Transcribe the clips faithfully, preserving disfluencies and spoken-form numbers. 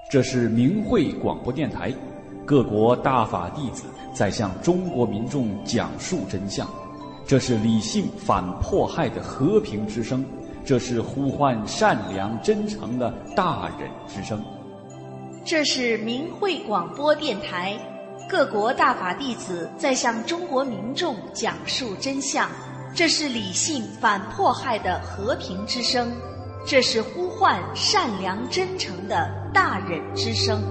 这是明慧广播电台，各国大法弟子在向中国民众讲述真相。这是理性反迫害的和平之声，这是呼唤善良真诚的大忍之声。 这是明慧广播电台，各国大法弟子在向中国民众讲述真相。这是理性反迫害的和平之声，这是呼唤善良真诚的大忍之声。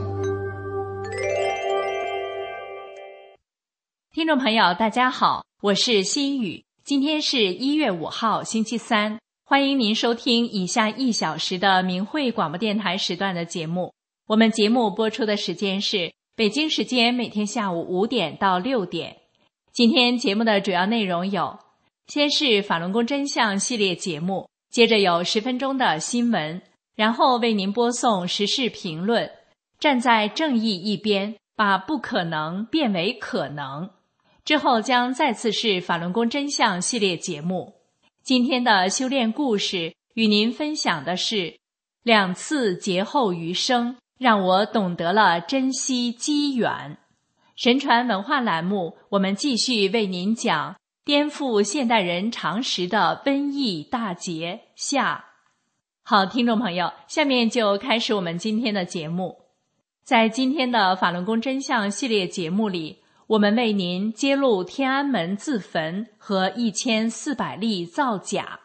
听众朋友大家好，我是心雨，今天是一月五号星期三，欢迎您收听以下一小时的明慧广播电台时段的节目。我们节目播出的时间是北京时间每天下午五点到六点。今天节目的主要内容有：先是法轮功真相系列节目，接着有十分钟的新闻，然后为您播送时事评论，站在正义一边，把不可能变为可能。之后将再次是法轮功真相系列节目。今天的修炼故事与您分享的是两次劫后余生，让我懂得了珍惜机缘。神传文化栏目，我们继续为您讲颠覆现代人常识的瘟疫大劫下。好，听众朋友，下面就开始我们今天的节目。在今天的法轮功真相系列节目里，我们为您揭露天安门自焚和一千四百例造假。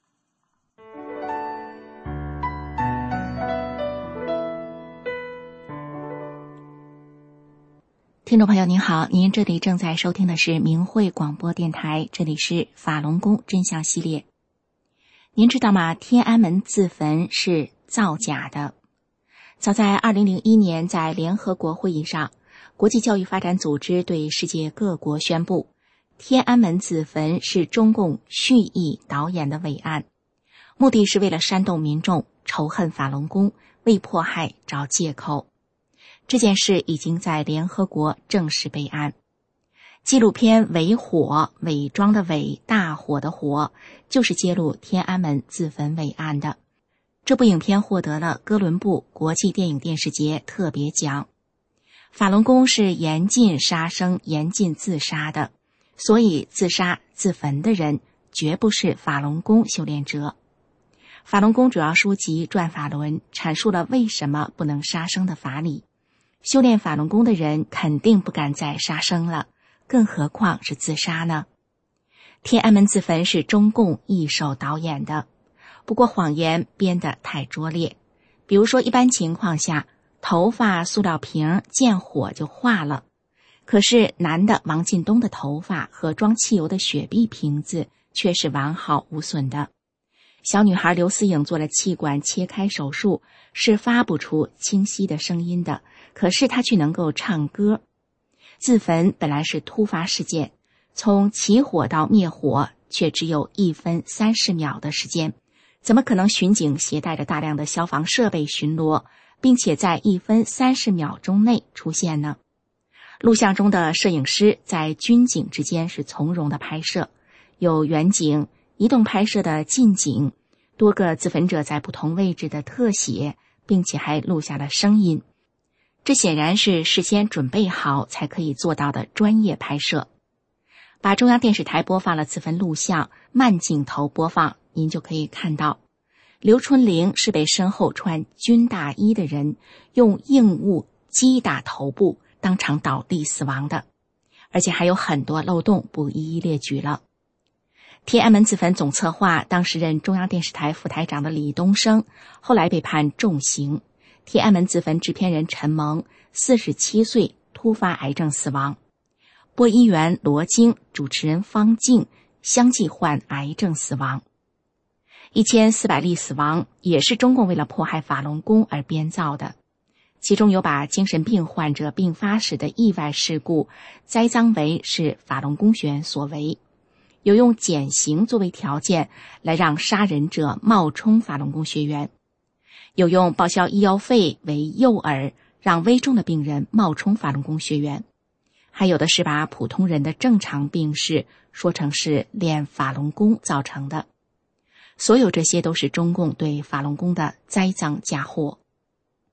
听众朋友您好，您这里正在收听的是明慧广播电台，这里是法轮功真相系列。您知道吗？天安门自焚是造假的。早在二零零一年，在联合国会议上，国际教育发展组织对世界各国宣布，天安门自焚是中共蓄意导演的伪案，目的是为了煽动民众仇恨法轮功，为迫害找借口。这件事已经在联合国正式备案。纪录片《伪火》，伪装的伪，大火的火，就是揭露天安门自焚伪案的。这部影片获得了哥伦布国际电影电视节特别奖。法轮功是严禁杀生、严禁自杀的，所以自杀自焚的人绝不是法轮功修炼者。法轮功主要书籍《转法轮》阐述了为什么不能杀生的法理。修炼法轮功的人肯定不敢再杀生了，更何况是自杀呢？天安门自焚是中共一手导演的，不过谎言编得太拙劣。比如说，一般情况下，头发塑料瓶见火就化了，可是男的王进东的头发和装汽油的雪碧瓶子却是完好无损的。小女孩刘思颖做了气管切开手术，是发不出清晰的声音的，可是她却能够唱歌。自焚本来是突发事件，从起火到灭火却只有一分三十秒的时间，怎么可能巡警携带着大量的消防设备巡逻，并且在一分三十秒钟内出现呢？录像中的摄影师在军警之间是从容的拍摄，有远景、移动拍摄的近景，多个自焚者在不同位置的特写，并且还录下了声音。这显然是事先准备好才可以做到的专业拍摄。把中央电视台播放了自焚录像，慢镜头播放，您就可以看到刘春玲是被身后穿军大衣的人用硬物击打头部，当场倒地死亡的，而且还有很多漏洞，不一一列举了。天安门自焚总策划当时任中央电视台副台长的李东生，后来被判重刑。天安门自焚制片人陈蒙四十七岁突发癌症死亡，播音员罗京、主持人方静相继患癌症死亡。一千四百例死亡也是中共为了迫害法轮功而编造的，其中有把精神病患者并发时的意外事故栽赃为是法轮功学员所为，有用减刑作为条件来让杀人者冒充法轮功学员，有用报销医药费为诱饵，让危重的病人冒充法轮功学员，还有的是把普通人的正常病史说成是练法轮功造成的。所有这些都是中共对法轮功的栽赃嫁祸。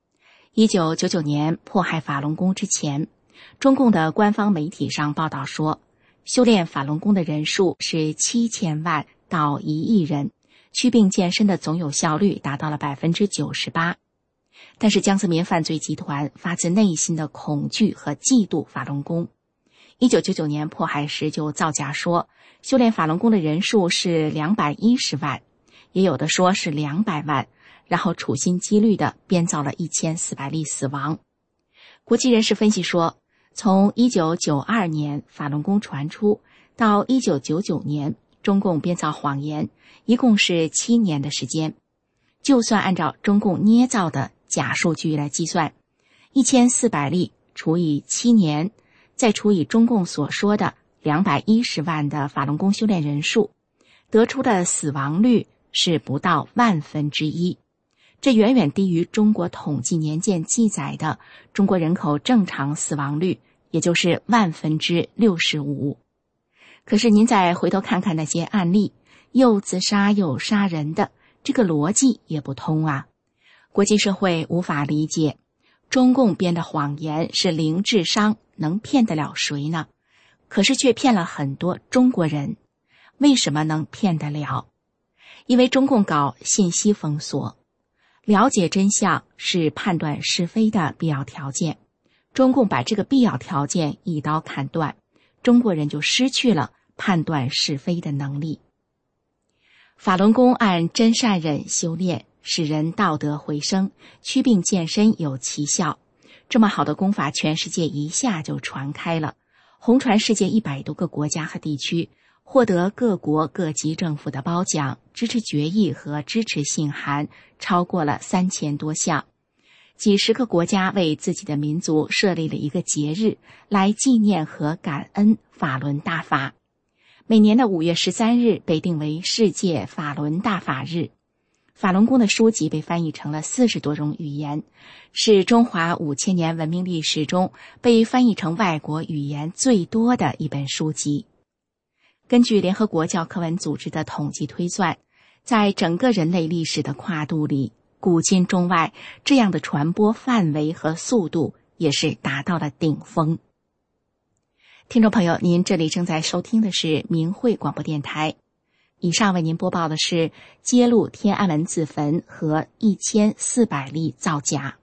一九九九年迫害法轮功之前，中共的官方媒体上报道说，修炼法轮功的人数是七千万到一亿人，祛病健身的总有效率达到了百分之九十八。但是江泽民犯罪集团发自内心的恐惧和嫉妒法轮功。一九九九年迫害时就造假说，修炼法轮功的人数是两百一十万，也有的说是两百万，然后处心积虑地编造了一千四百例死亡。国际人士分析说，从一九九二年法轮功传出到一九九九年中共编造谎言，一共是七年的时间。就算按照中共捏造的假数据来计算，一千四百例除以七年，再除以中共所说的两百一十万的法轮功修炼人数，得出的死亡率是不到万分之一。这远远低于中国统计年鉴记载的中国人口正常死亡率，也就是万分之六十五。可是您再回头看看那些案例，又自杀又杀人的，这个逻辑也不通啊。国际社会无法理解，中共编的谎言是零智商，能骗得了谁呢？可是却骗了很多中国人。为什么能骗得了？因为中共搞信息封锁，了解真相是判断是非的必要条件。中共把这个必要条件一刀砍断，中国人就失去了判断是非的能力。法轮功按真善忍修炼，使人道德回升，祛病健身有奇效。这么好的功法，全世界一下就传开了，红传世界一百多个国家和地区，获得各国各级政府的褒奖，支持决议和支持信函超过了三千多项。几十个国家为自己的民族设立了一个节日，来纪念和感恩法轮大法。每年的五月十三日被定为世界法轮大法日。法轮功的书籍被翻译成了四十多种语言，是中华五千年文明历史中被翻译成外国语言最多的一本书籍。根据联合国教科文组织的统计推算，在整个人类历史的跨度里，古今中外这样的传播范围和速度也是达到了顶峰。听众朋友，您这里正在收听的是明慧广播电台。以上为您播报的是揭露天安门自焚和一千四百例造假。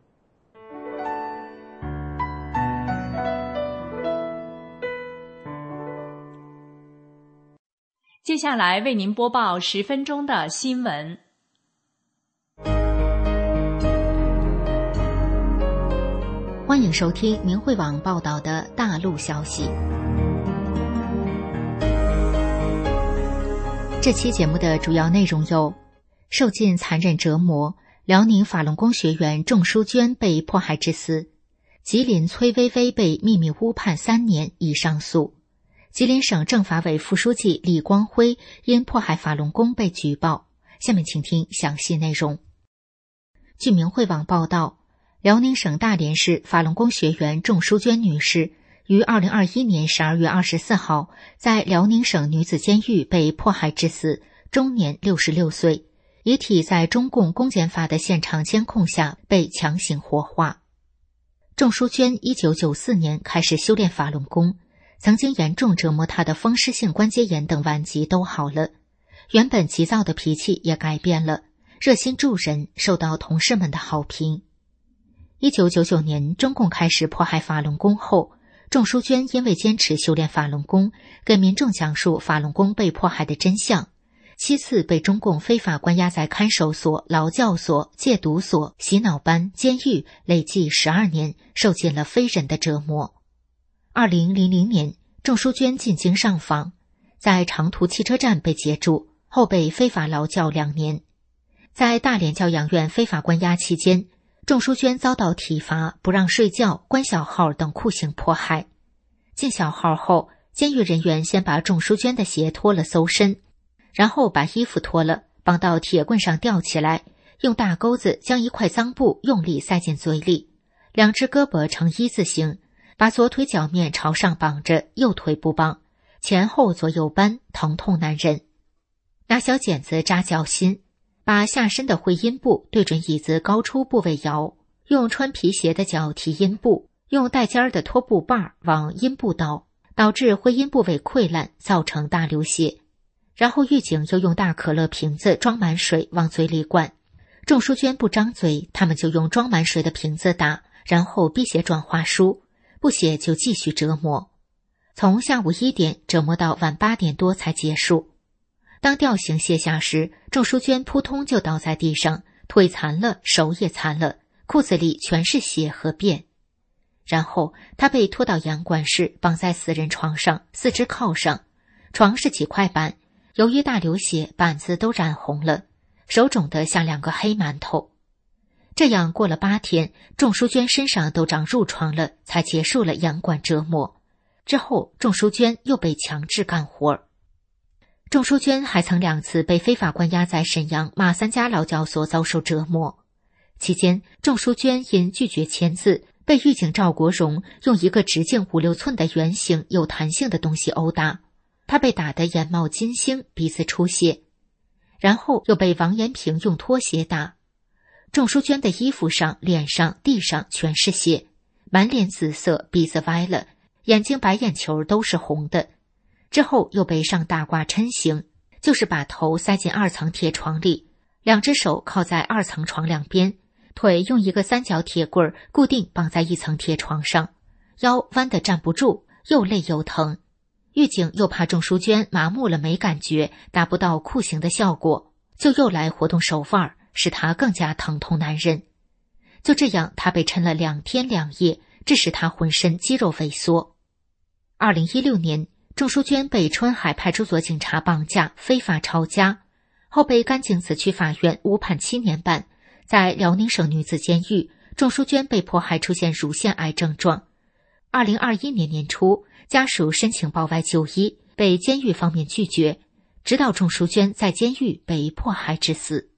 接下来为您播报十分钟的新闻。 欢迎收听明慧网报道的大陆消息。这期节目的主要内容有：受尽残忍折磨，辽宁法轮功学员仲淑娟被迫害致死；吉林崔薇薇被秘密乌判三年已上诉；吉林省政法委副书记李光辉因迫害法轮功被举报。下面请听详细内容。据明慧网报道，辽宁省大连市法轮功学员仲淑娟女士于二零二一年十二月二十四号在辽宁省女子监狱被迫害致死，终年六十六岁，遗体在中共公检法的现场监控下被强行火化。仲淑娟一九九四年开始修炼法轮功，曾经严重折磨她的风湿性关节炎等顽疾都好了，原本急躁的脾气也改变了，热心助人，受到同事们的好评。一九九九年中共开始迫害法轮功后，仲淑娟因为坚持修炼法轮功，给民众讲述法轮功被迫害的真相，七次被中共非法关押在看守所、劳教所、戒毒所、洗脑班、监狱，累计十二年，受尽了非人的折磨。二零零零年，仲淑娟进京上访，在长途汽车站被截住，后被非法劳教两年。在大连教养院非法关押期间，仲淑娟遭到体罚、不让睡觉、关小号等酷刑迫害。进小号后，监狱人员先把仲淑娟的鞋脱了搜身，然后把衣服脱了绑到铁棍上吊起来，用大钩子将一块脏布用力塞进嘴里，两只胳膊呈一字形，把左腿脚面朝上绑着，右腿不绑，前后左右扳，疼痛难忍。拿小剪子扎脚心，把下身的会阴部对准椅子高出部位摇， 用穿皮鞋的脚踢阴部，用带尖儿的拖布把往阴部倒，导致会阴部位溃烂，造成大流血。然后狱警又用大可乐瓶子装满水往嘴里灌，仲淑娟不张嘴，他们就用装满水的瓶子打，然后逼写转话书，不写就继续折磨。从下午一点折磨到晚八点多才结束。当吊刑卸下时，仲淑娟扑通就倒在地上，腿残了，手也残了，裤子里全是血和便。然后她被拖到阳管室，绑在死人床上，四肢靠上，床是几块板，由于大流血，板子都染红了，手肿得像两个黑馒头。这样过了八天，仲淑娟身上都长褥疮了，才结束了阳管折磨。之后仲淑娟又被强制干活。仲淑娟还曾两次被非法关押在沈阳马三家劳教所遭受折磨。期间，仲淑娟因拒绝签字，被狱警赵国荣用一个直径五六寸的圆形有弹性的东西殴打，她被打得眼冒金星，鼻子出血。然后又被王延平用拖鞋打。仲淑娟的衣服上、脸上、地上全是血，满脸紫色，鼻子歪了，眼睛白眼球都是红的。之后又被上大挂抻刑，就是把头塞进二层铁床里，两只手靠在二层床两边，腿用一个三角铁棍固定绑在一层铁床上，腰弯得站不住，又累又疼。狱警又怕仲淑娟麻木了没感觉，达不到酷刑的效果，就又来活动手腕，使她更加疼痛难忍。就这样，她被抻了两天两夜，致使她浑身肌肉萎缩。二零一六年，仲淑娟被春海派出所警察绑架，非法抄家，后被甘井子区法院误判七年半。在辽宁省女子监狱，仲淑娟被迫害出现乳腺癌症状。二零二一年年初，家属申请报外就医，被监狱方面拒绝，直到仲淑娟在监狱被迫害致死。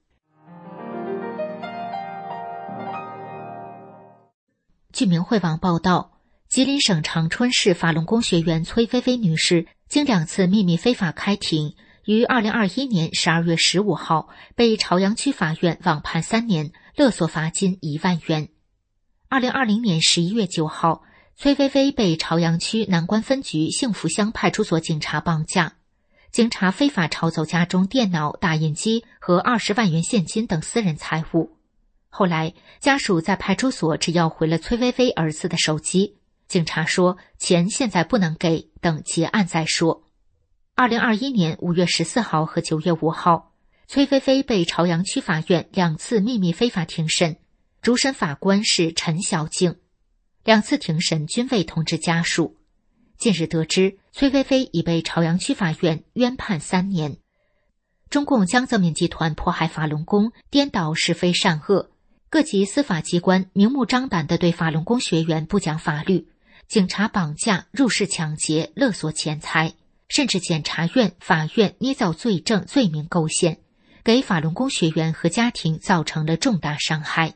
据明慧网报道，吉林省长春市法轮功学员崔薇薇女士经两次秘密非法开庭，于二零二一年十二月十五号被朝阳区法院网判三年，勒索罚金一万元。二零二零年十一月九号，崔薇薇被朝阳区南关分局幸福乡派出所警察绑架，警察非法抄走家中电脑、打印机和二十万元现金等私人财物。后来，家属在派出所只要回了崔薇薇儿子的手机，警察说钱现在不能给，等结案再说。二零二一年五月十四号和九月五号，崔薇薇被朝阳区法院两次秘密非法庭审，主审法官是陈小静。两次庭审均未通知家属。近日得知，崔薇薇已被朝阳区法院冤判三年。中共江泽民集团迫害法轮功，颠倒是非善恶，各级司法机关明目张胆地对法轮功学员不讲法律，警察绑架、入室抢劫、勒索钱财，甚至检察院、法院捏造罪证、罪名构陷，给法轮功学员和家庭造成了重大伤害。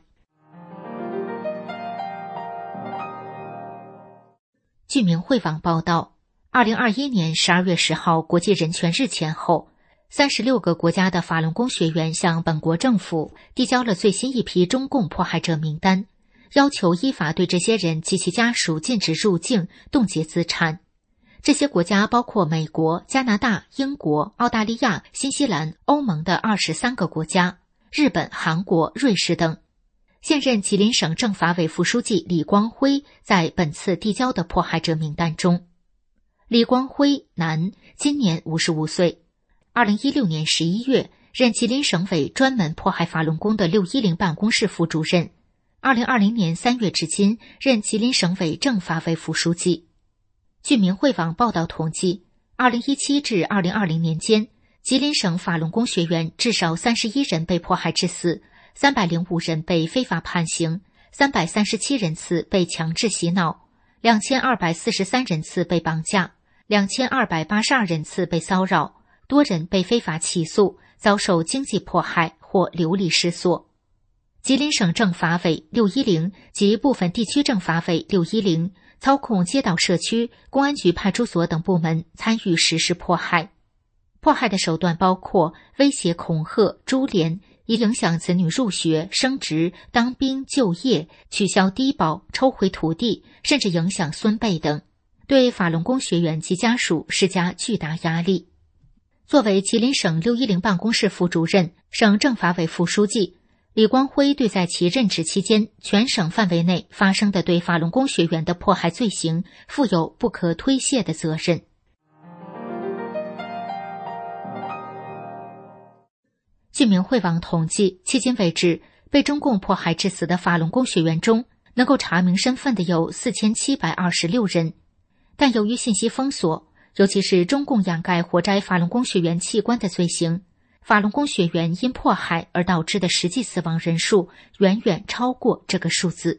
据明慧网报道，二零二一年十二月十号国际人权日前后，三十六个国家的法轮功学员向本国政府递交了最新一批中共迫害者名单，要求依法对这些人及其家属禁止入境、冻结资产。这些国家包括美国、加拿大、英国、澳大利亚、新西兰、欧盟的二十三个国家，日本、韩国、瑞士等。现任吉林省政法委副书记李光辉在本次递交的迫害者名单中。李光辉，男，今年五十五岁。二零一六年十一月，任吉林省委专门迫害法轮功的六一零办公室副主任。二零二零年三月至今，任吉林省委政法委副书记。据明慧网报道统计，二零一七至二零二零年间，吉林省法轮功学员至少三十一人被迫害致死，三百零五人被非法判刑，三百三十七人次被强制洗脑，两千二百四十三人次被绑架，两千二百八十二人次被骚扰，多人被非法起诉，遭受经济迫害或流离失所。吉林省政法委六一零及部分地区政法委六一零操控街道社区、公安局派出所等部门参与实施迫害。迫害的手段包括威胁、恐吓、株连、 以影响子女入学、升职、当兵、就业，取消低保、抽回土地，甚至影响孙辈等，对法轮功学员及家属施加巨大压力。作为吉林省六一零办公室副主任、省政法委副书记，李光辉对在其任职期间全省范围内发生的对法轮功学员的迫害罪行负有不可推卸的责任。据明慧网统计，迄今为止被中共迫害致死的法轮功学员中，能够查明身份的有四千七百二十六人，但由于信息封锁，尤其是中共掩盖活摘法轮功学员器官的罪行，法轮功学员因迫害而导致的实际死亡人数远远超过这个数字。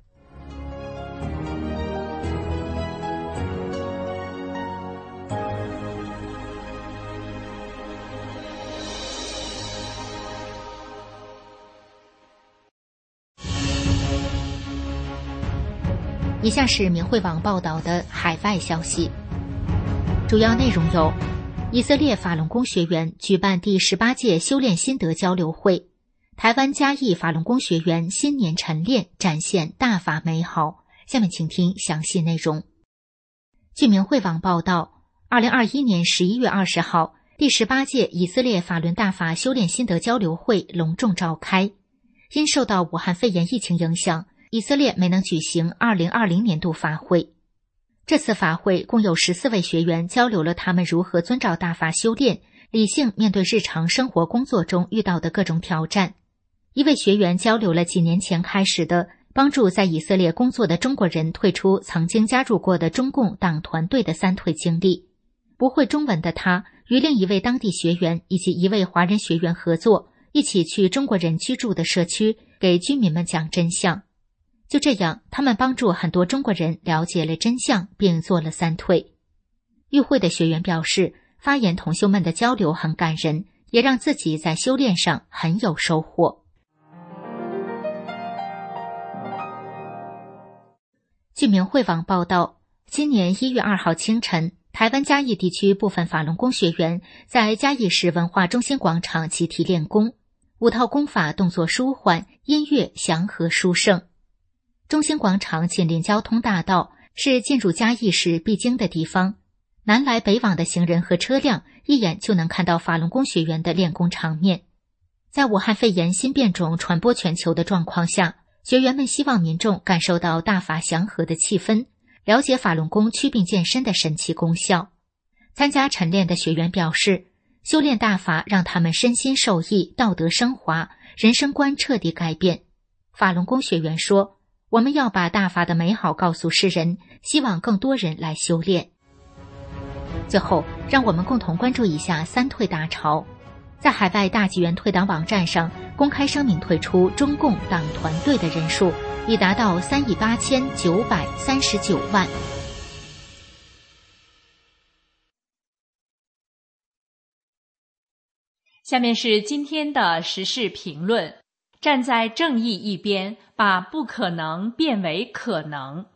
以下是明慧网报道的海外消息，主要内容有：以色列法轮功学员举办第十八届修炼心得交流会，台湾嘉义法轮功学员新年晨练展现大法美好。下面请听详细内容。据明慧网报道，二零二一年十一月二十号，第十八届以色列法轮大法修炼心得交流会隆重召开。因受到武汉肺炎疫情影响，以色列没能举行二零二零年度法会。这次法会共有十四位学员交流了他们如何遵照大法修炼，理性面对日常生活工作中遇到的各种挑战。一位学员交流了几年前开始的帮助在以色列工作的中国人退出曾经加入过的中共党团队的三退经历。不会中文的他与另一位当地学员以及一位华人学员合作，一起去中国人居住的社区给居民们讲真相。就这样，他们帮助很多中国人了解了真相，并做了三退。与会的学员表示，发言同修们的交流很感人，也让自己在修炼上很有收获。据明慧网报道，今年一月二号清晨，台湾嘉义地区部分法轮功学员在嘉义市文化中心广场集体练功，五套功法动作舒缓，音乐祥和殊胜。中心广场紧邻交通大道，是进入嘉义市必经的地方，南来北往的行人和车辆一眼就能看到法轮功学员的练功场面。在武汉肺炎新变种传播全球的状况下，学员们希望民众感受到大法祥和的气氛，了解法轮功祛病健身的神奇功效。参加晨练的学员表示，修炼大法让他们身心受益，道德升华，人生观彻底改变。法轮功学员说，我们要把大法的美好告诉世人，希望更多人来修炼。最后，让我们共同关注一下三退大潮。在海外大纪元退党网站上公开声明退出中共党团队的人数已达到三亿八千九百三十九万。 下面是今天的时事评论。站在正义一边，把不可能变为可能。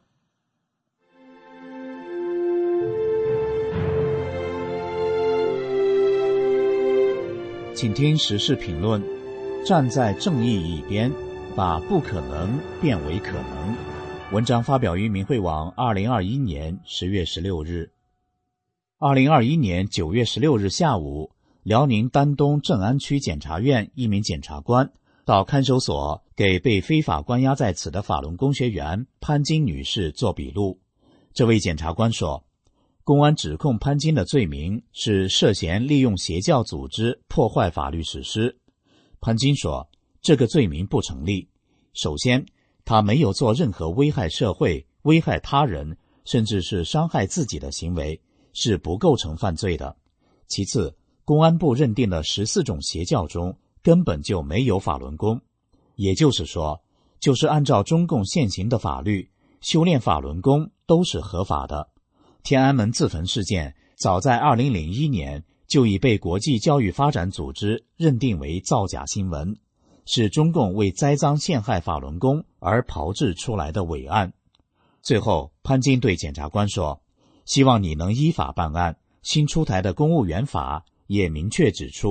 请听时事评论。站在正义一边，把不可能变为可能。文章发表于明慧网二零二一年十月十六日。二零二一年九月十六日下午，辽宁丹东正安区检察院一名检察官到看守所给被非法关押在此的法轮功学员潘金女士做笔录。这位检察官说，公安指控潘金的罪名是涉嫌利用邪教组织破坏法律实施。潘金说，这个罪名不成立。首先，他没有做任何危害社会、危害他人，甚至是伤害自己的行为，是不构成犯罪的。其次，公安部认定的十四种邪教中根本就没有法轮功，也就是说，就是按照中共现行的法律，修炼法轮功都是合法的。天安门自焚事件早在二零零一年就已被国际教育发展组织认定为造假新闻，是中共为栽赃陷害法轮功而炮制出来的伪案。最后，潘金对检察官说，希望你能依法办案。新出台的公务员法也明确指出，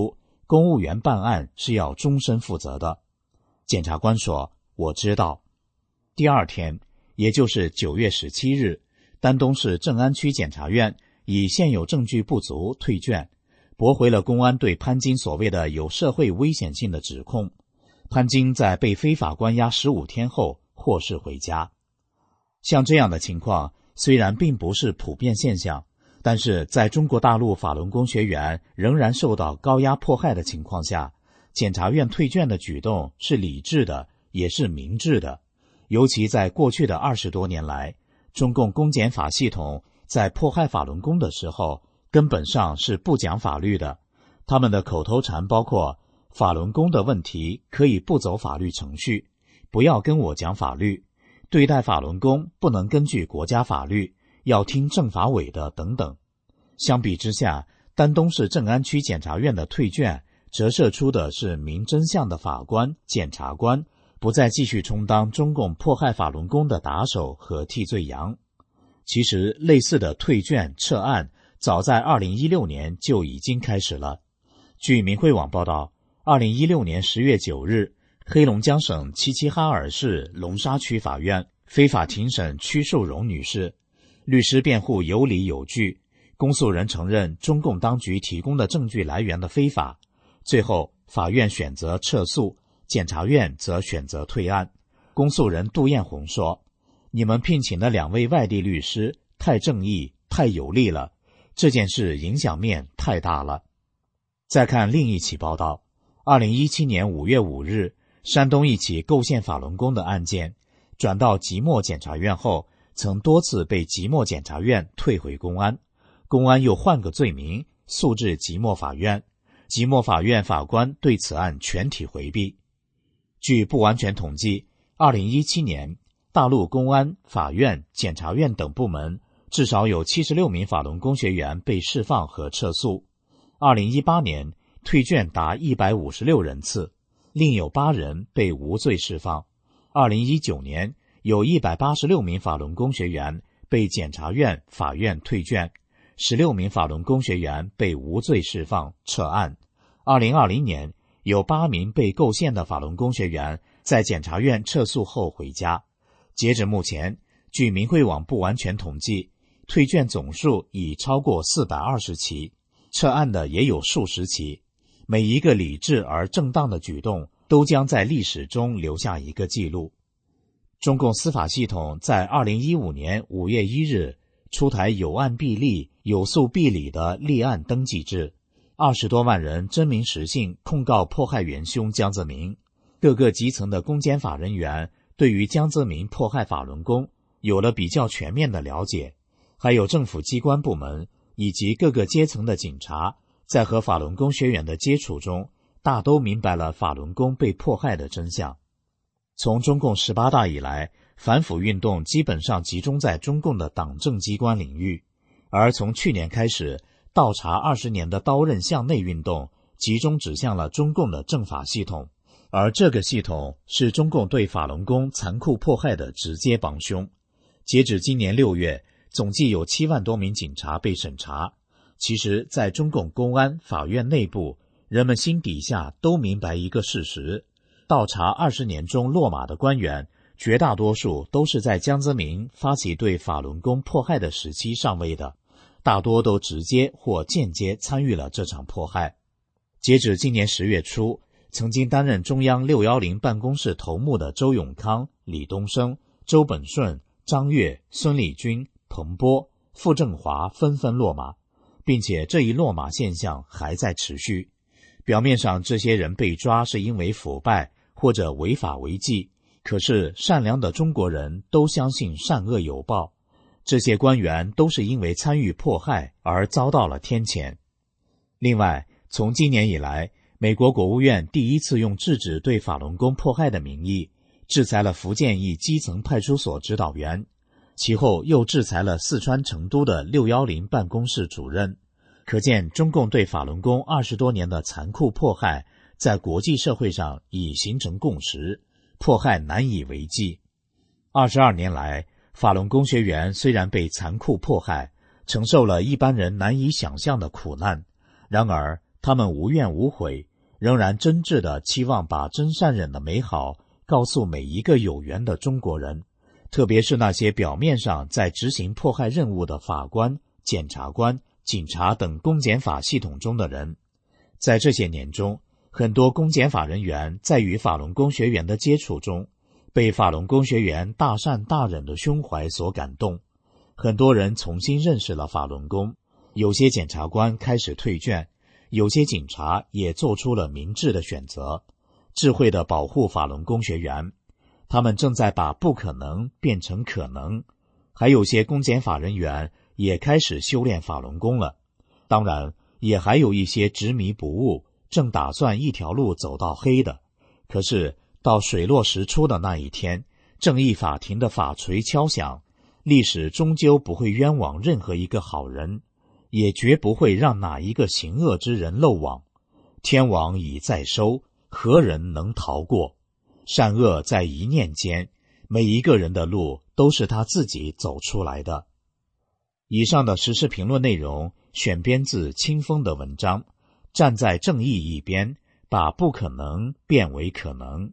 公务员办案是要终身负责的。检察官说，我知道。第二天，也就是九月十七日，丹东市正安区检察院以现有证据不足退卷，驳回了公安对潘金所谓的有社会危险性的指控。潘金在被非法关押十五天后获释回家。像这样的情况虽然并不是普遍现象，但是在中国大陆法轮功学员仍然受到高压迫害的情况下，检察院退卷的举动是理智的，也是明智的。尤其在过去的二十多年来，中共公检法系统在迫害法轮功的时候，根本上是不讲法律的。他们的口头禅包括法轮功的问题可以不走法律程序，不要跟我讲法律，对待法轮功不能根据国家法律，要听政法委的等等。相比之下，丹东市正安区检察院的退卷折射出的是明真相的法官、检察官不再继续充当中共迫害法轮功的打手和替罪羊。其实类似的退卷撤案早在二零一六年就已经开始了。据明慧网报道，二零一六年十月九日，黑龙江省齐齐哈尔市龙沙区法院非法庭审屈淑荣女士，律师辩护有理有据，公诉人承认中共当局提供的证据来源的非法，最后法院选择撤诉，检察院则选择退案。公诉人杜艳红说，你们聘请的两位外地律师太正义太有力了，这件事影响面太大了。再看另一起报道，二零一七年五月五日，山东一起构陷法轮功的案件转到即墨检察院后，曾多次被即墨检察院退回公安，公安又换个罪名诉至即墨法院，即墨法院法官对此案全体回避。据不完全统计，二零一七年大陆公安、法院、检察院等部门至少有七十六名法轮功学员被释放和撤诉。二零一八年退卷达一百五十六人次，另有八人被无罪释放。二零一九年有一百八十六名法轮功学员被检察院、法院退卷，十六名法轮功学员被无罪释放撤案。二零二零年有八名被构陷的法轮功学员在检察院撤诉后回家。截止目前，据明慧网不完全统计，退卷总数已超过四百二十起，撤案的也有数十起。每一个理智而正当的举动都将在历史中留下一个记录。中共司法系统在二零一五年五月一日出台有案必立、有诉必理的立案登记制，二十多万人真名实姓控告迫害元凶江泽民。各个基层的公检法人员对于江泽民迫害法轮功有了比较全面的了解，还有政府机关部门以及各个阶层的警察在和法轮功学员的接触中，大都明白了法轮功被迫害的真相。从中共十八大以来，反腐运动基本上集中在中共的党政机关领域，而从去年开始，倒查二十年的刀刃向内运动集中指向了中共的政法系统，而这个系统是中共对法轮功残酷迫害的直接帮凶。截止今年六月，总计有七万多名警察被审查。其实在中共公安、法院内部，人们心底下都明白一个事实，倒查二十年中落马的官员，绝大多数都是在江泽民发起对法轮功迫害的时期上位的，大多都直接或间接参与了这场迫害。截止今年十月初，曾经担任中央六一零办公室头目的周永康、李东生、周本顺、张越、孙立军、彭波、傅政华纷纷落马，并且这一落马现象还在持续。表面上这些人被抓是因为腐败或者违法违纪，可是善良的中国人都相信善恶有报，这些官员都是因为参与迫害而遭到了天谴。另外，从今年以来，美国国务院第一次用制止对法轮功迫害的名义制裁了福建一基层派出所指导员，其后又制裁了四川成都的六一零办公室主任。可见中共对法轮功二十多年的残酷迫害在国际社会上已形成共识，迫害难以为继。二十二年来，法轮功学员虽然被残酷迫害，承受了一般人难以想象的苦难，然而他们无怨无悔， 仍然真挚地期望把真善忍的美好告诉每一个有缘的中国人，特别是那些表面上在执行迫害任务的法官、检察官、警察等公检法系统中的人。在这些年中，很多公检法人员在与法轮功学员的接触中，被法轮功学员大善大忍的胸怀所感动，很多人重新认识了法轮功，有些检察官开始退卷，有些警察也做出了明智的选择，智慧地保护法轮功学员。他们正在把不可能变成可能，还有些公检法人员也开始修炼法轮功了。当然，也还有一些执迷不悟，正打算一条路走到黑的。可是，到水落石出的那一天，正义法庭的法锤敲响，历史终究不会冤枉任何一个好人，也绝不会让哪一个行恶之人漏网。天网已在收，何人能逃过？善恶在一念间，每一个人的路都是他自己走出来的。以上的时事评论内容选编自清风的文章，站在正义一边，把不可能变为可能。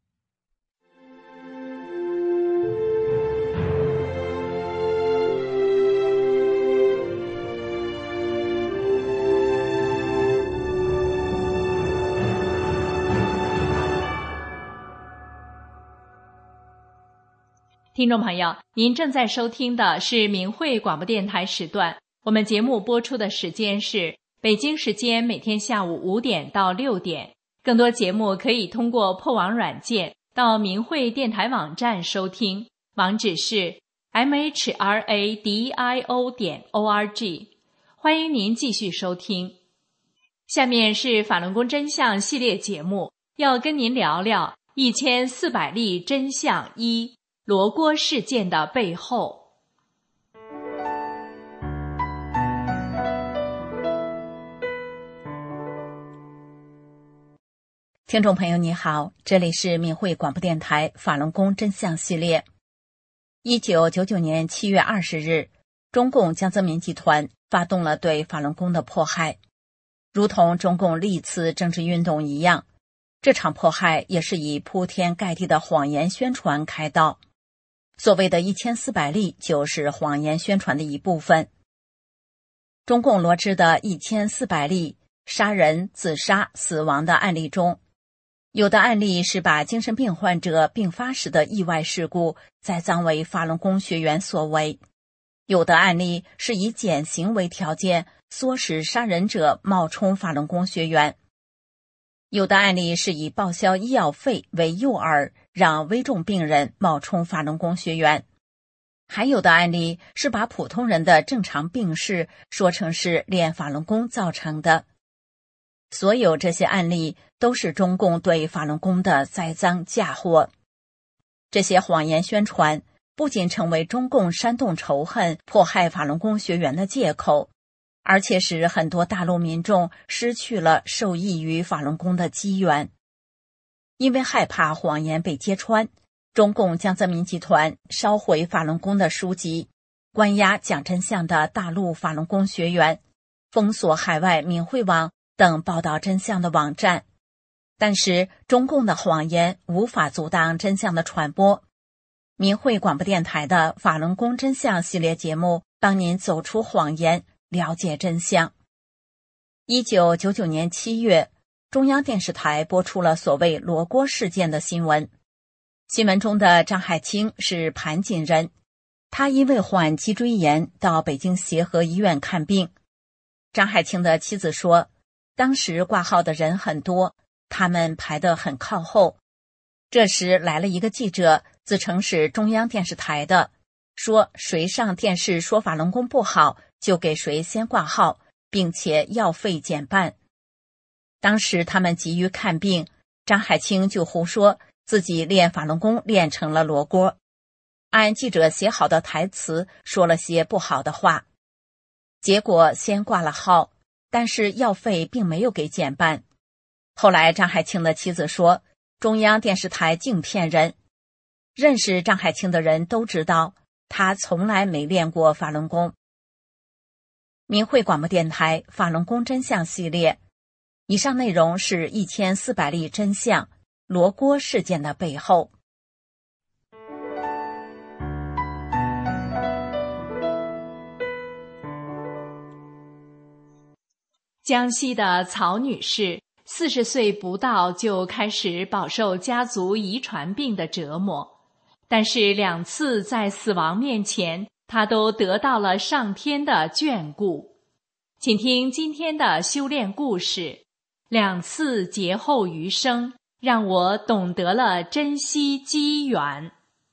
听众朋友，您正在收听的是明慧广播电台时段，我们节目播出的时间是北京时间每天下午五点到六点。更多节目可以通过破网软件到明慧电台网站收听，网址是 m h r a d i o 点 o r g。 欢迎您继续收听。下面是法轮功真相系列节目，要跟您聊聊一千四百例真相一罗锅事件的背后。 听众朋友你好，这里是明慧广播电台法轮功真相系列。一九九九年七月二十日，中共江泽民集团发动了对法轮功的迫害，如同中共历次政治运动一样，这场迫害也是以铺天盖地的谎言宣传开道。所谓的一千四百例就是谎言宣传的一部分。中共罗织的一千四百例杀人、自杀、死亡的案例中，有的案例是把精神病患者病发时的意外事故栽赃为法轮功学员所为，有的案例是以减刑为条件唆使杀人者冒充法轮功学员，有的案例是以报销医药费为诱饵，让危重病人冒充法轮功学员，还有的案例是把普通人的正常病逝说成是练法轮功造成的。所有这些案例都是中共对法轮功的栽赃嫁祸。这些谎言宣传不仅成为中共煽动仇恨、迫害法轮功学员的借口，而且使很多大陆民众失去了受益于法轮功的机缘。因为害怕谎言被揭穿，中共江泽民集团烧毁法轮功的书籍，关押讲真相的大陆法轮功学员，封锁海外明慧网等报道真相的网站。但是中共的谎言无法阻挡真相的传播。明慧广播电台的法轮功真相系列节目帮您走出谎言，了解真相。一九九九年七月，中央电视台播出了所谓罗锅事件的新闻。新闻中的张海清是盘锦人，他因为患脊椎炎到北京协和医院看病。张海清的妻子说，当时挂号的人很多，他们排得很靠后。这时来了一个记者，自称是中央电视台的，说谁上电视说法轮功不好，就给谁先挂号，并且药费减半。当时他们急于看病，张海清就胡说自己练法轮功练成了罗锅，按记者写好的台词说了些不好的话。结果先挂了号，但是药费并没有给减半。后来张海清的妻子说，中央电视台净骗人。认识张海清的人都知道，他从来没练过法轮功。明慧广播电台法轮功真相系列， 以上内容是一千四百例真相，罗锅事件的背后。 江西的曹女士四十岁不到就开始饱受家族遗传病的折磨，但是两次在死亡面前，她都得到了上天的眷顾。请听今天的修炼故事，两次劫后余生，让我懂得了珍惜机缘。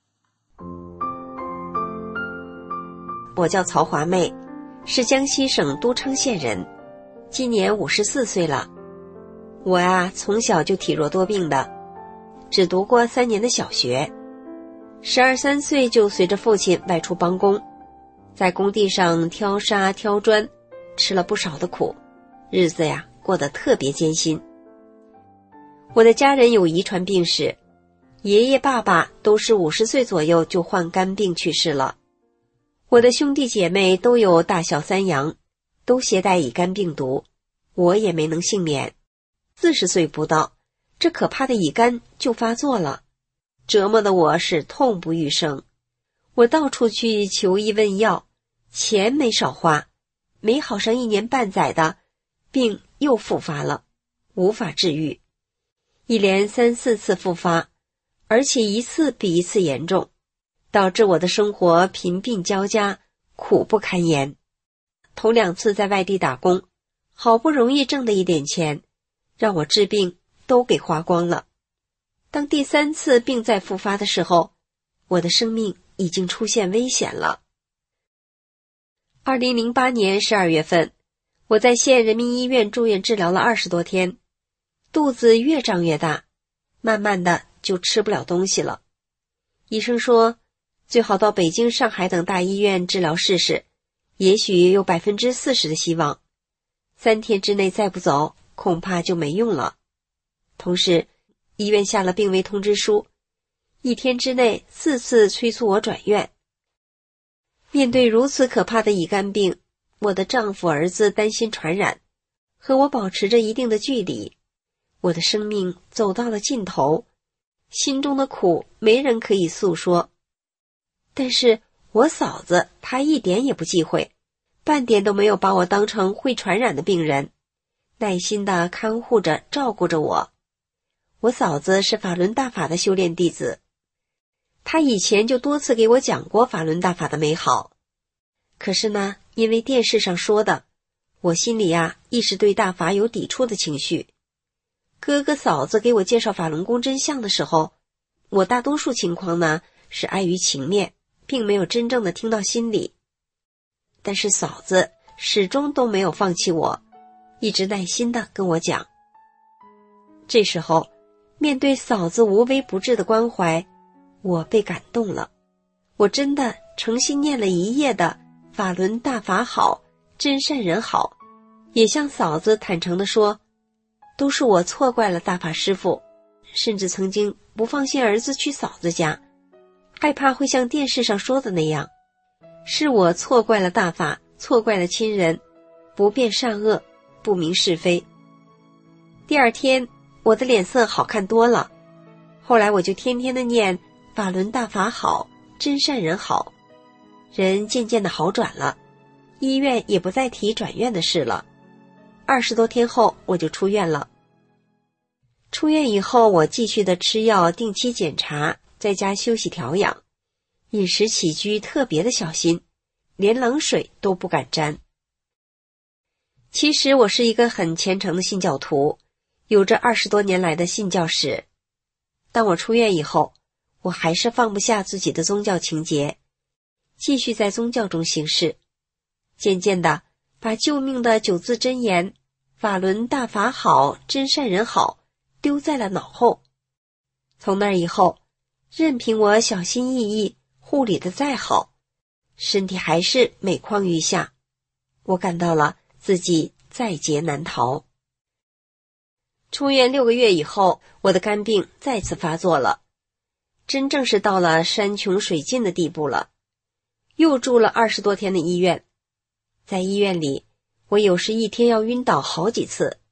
我叫曹华妹，是江西省都昌县人，今年五十四岁了。我啊，从小就体弱多病的，只读过三年的小学，十二三岁就随着父亲外出帮工，在工地上挑沙挑砖，吃了不少的苦，日子呀过得特别艰辛。我的家人有遗传病史，爷爷爸爸都是五十岁左右就患肝病去世了。我的兄弟姐妹都有大小三阳，都携带乙肝病毒，我也没能幸免。四十岁不到，这可怕的乙肝就发作了，折磨的我是痛不欲生。我到处去求医问药，钱没少花，没好上一年半载的，病又复发了，无法治愈，一连三四次复发，而且一次比一次严重，导致我的生活贫病交加，苦不堪言。头两次在外地打工，好不容易挣的一点钱，让我治病都给花光了。当第三次病再复发的时候，我的生命已经出现危险了。二零零八年十二月份，我在县人民医院住院治疗了二十多天，肚子越长越大，慢慢的就吃不了东西了。医生说，最好到北京、上海等大医院治疗试试，也许有百分之四十的希望。三天之内再不走，恐怕就没用了。同时，医院下了病危通知书，一天之内四次催促我转院。面对如此可怕的乙肝病，我的丈夫儿子担心传染，和我保持着一定的距离。我的生命走到了尽头，心中的苦没人可以诉说。但是我嫂子她一点也不忌讳，半点都没有把我当成会传染的病人，耐心地看护着照顾着我。我嫂子是法轮大法的修炼弟子，她以前就多次给我讲过法轮大法的美好。可是呢，因为电视上说的，我心里啊一直对大法有抵触的情绪。哥哥嫂子给我介绍法轮功真相的时候，我大多数情况呢是碍于情面，并没有真正的听到心里。但是嫂子始终都没有放弃我，一直耐心地跟我讲。这时候，面对嫂子无微不至的关怀，我被感动了。我真的诚心念了一夜的法轮大法好，真善人好，也向嫂子坦诚地说，都是我错怪了大法师父，甚至曾经不放心儿子去嫂子家，害怕会像电视上说的那样，是我错怪了大法，错怪了亲人，不辨善恶，不明是非。第二天我的脸色好看多了，后来我就天天的念法轮大法好，真善人好，人渐渐的好转了，医院也不再提转院的事了。二十多天后我就出院了。出院以后，我继续的吃药，定期检查，在家休息调养，饮食起居特别的小心，连冷水都不敢沾。其实我是一个很虔诚的信教徒，有着二十多年来的信教史。当我出院以后，我还是放不下自己的宗教情结，继续在宗教中行事。渐渐的，把救命的九字真言法轮大法好，真善人好丢在了脑后。从那以后，任凭我小心翼翼护理的再好，身体还是每况愈下。我感到了自己在劫难逃。出院六个月以后，我的肝病再次发作了，真正是到了山穷水尽的地步了，又住了二十多天的医院。在医院里，我有时一天要晕倒好几次，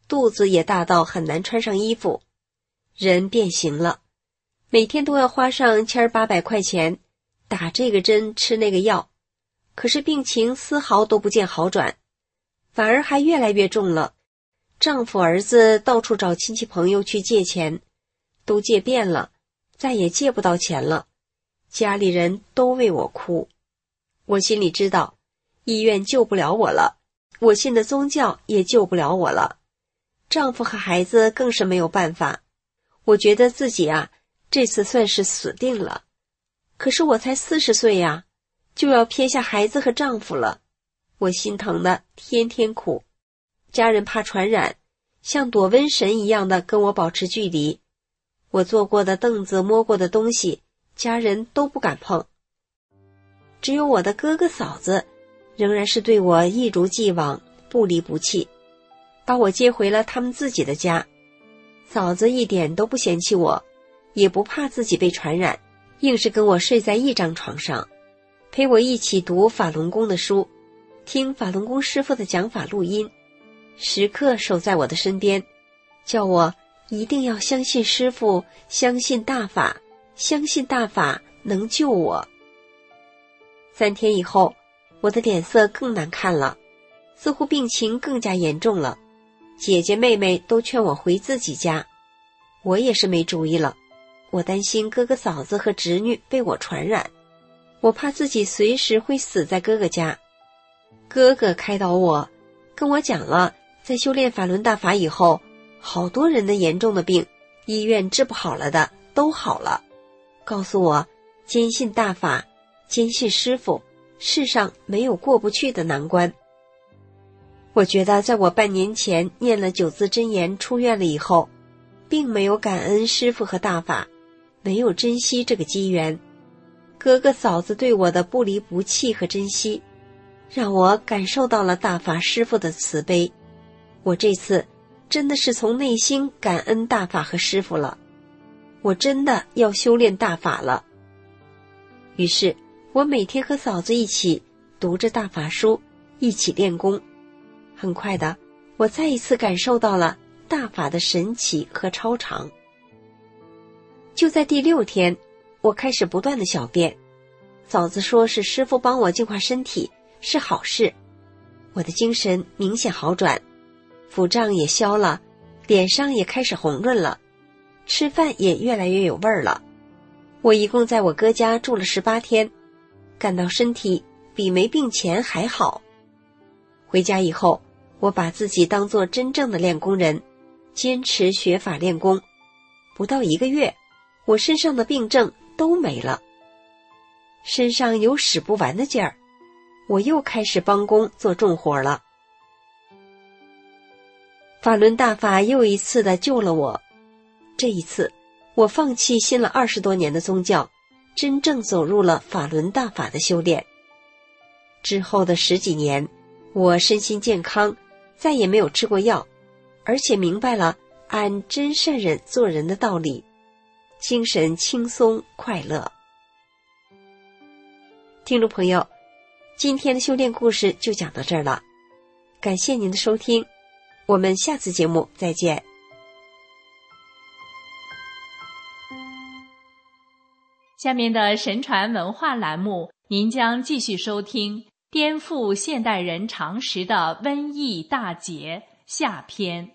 肚子也大到很难穿上衣服，人变形了，每天都要花上千八百块钱打这个针吃那个药，可是病情丝毫都不见好转，反而还越来越重了。丈夫儿子到处找亲戚朋友去借钱，都借遍了，再也借不到钱了，家里人都为我哭。我心里知道医院救不了我了，我信的宗教也救不了我了，丈夫和孩子更是没有办法。我觉得自己啊，这次算是死定了。可是我才四十岁呀，就要撇下孩子和丈夫了，我心疼的天天哭。家人怕传染，像躲瘟神一样的跟我保持距离。我坐过的凳子，摸过的东西，家人都不敢碰。只有我的哥哥嫂子，仍然是对我一如既往，不离不弃，把我接回了他们自己的家。嫂子一点都不嫌弃我，也不怕自己被传染，硬是跟我睡在一张床上，陪我一起读法轮功的书，听法轮功师父的讲法录音，时刻守在我的身边，叫我一定要相信师父，相信大法，相信大法能救我。三天以后，我的脸色更难看了，似乎病情更加严重了。姐姐妹妹都劝我回自己家，我也是没主意了。我担心哥哥嫂子和侄女被我传染，我怕自己随时会死在哥哥家。哥哥开导我，跟我讲了，在修炼法轮大法以后，好多人的严重的病，医院治不好了的都好了，告诉我坚信大法，坚信师父，世上没有过不去的难关。我觉得在我半年前念了九字真言出院了以后，并没有感恩师父和大法，没有珍惜这个机缘。哥哥嫂子对我的不离不弃和珍惜，让我感受到了大法师父的慈悲。我这次真的是从内心感恩大法和师父了，我真的要修炼大法了。于是我每天和嫂子一起读着大法书，一起练功。很快的，我再一次感受到了大法的神奇和超常。就在第六天，我开始不断的小便，嫂子说是师父帮我净化身体，是好事。我的精神明显好转，腹胀也消了，脸上也开始红润了，吃饭也越来越有味儿了。我一共在我哥家住了十八天，感到身体比没病前还好。回家以后，我把自己当作真正的练功人，坚持学法练功。不到一个月，我身上的病症都没了，身上有使不完的劲儿，我又开始帮工做重活了。法轮大法又一次的救了我，这一次我放弃信了二十多年的宗教，真正走入了法轮大法的修炼。之后的十几年，我身心健康，再也没有吃过药，而且明白了按真善忍做人的道理，精神轻松快乐。听众朋友，今天的修炼故事就讲到这儿了，感谢您的收听，我们下次节目再见。 下面的神传文化栏目，您将继续收听颠覆现代人常识的瘟疫大劫下篇。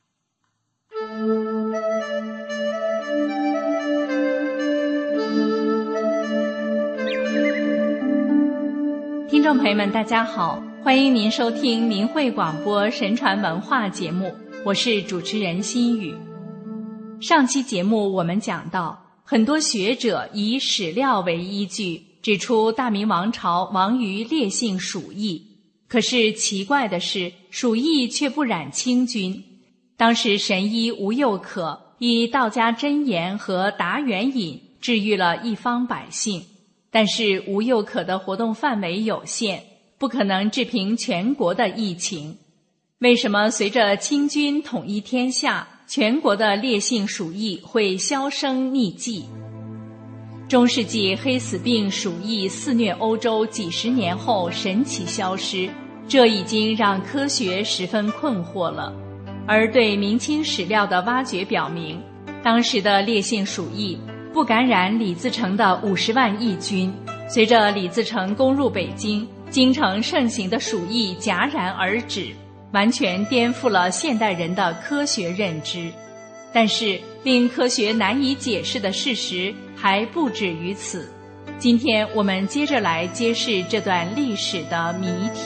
听众朋友们，大家好，欢迎您收听明慧广播神传文化节目，我是主持人心雨。上期节目我们讲到，很多学者以史料为依据，指出大明王朝亡于烈性鼠疫。可是奇怪的是，鼠疫却不染清君。当时神医吴又可以道家真言和达元饮治愈了一方百姓，但是吴又可的活动范围有限，不可能治平全国的疫情。为什么随着清军统一天下，全国的烈性鼠疫会销声匿迹？中世纪黑死病鼠疫肆虐欧洲几十年后神奇消失，这已经让科学十分困惑了。 而对明清史料的挖掘表明，当时的烈性鼠疫不感染李自成的五十万义军，随着李自成攻入北京，京城盛行的鼠疫戛然而止，完全颠覆了现代人的科学认知。但是令科学难以解释的事实还不止于此。今天我们接着来揭示这段历史的谜题。